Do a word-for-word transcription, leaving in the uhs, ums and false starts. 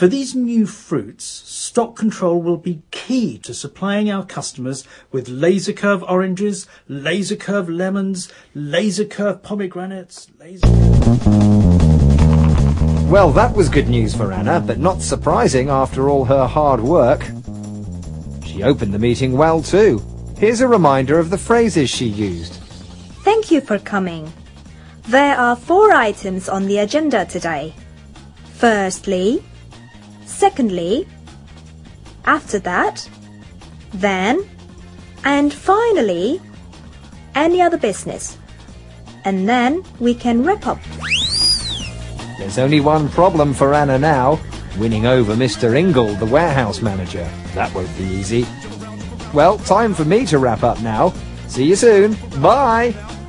For these new fruits, stock control will be key to supplying our customers with laser curve oranges, laser curve lemons, laser curve pomegranates, laser... Well, that was good news for Anna, but not surprising after all her hard work. She opened the meeting well too. Here's a reminder of the phrases she used. Thank you for coming. There are four items on the agenda today. Firstly, secondly, after that, then, and finally, any other business. And then we can wrap up. There's only one problem for Anna now, winning over Mister Ingle, the warehouse manager. That won't be easy. Well, time for me to wrap up now. See you soon. Bye!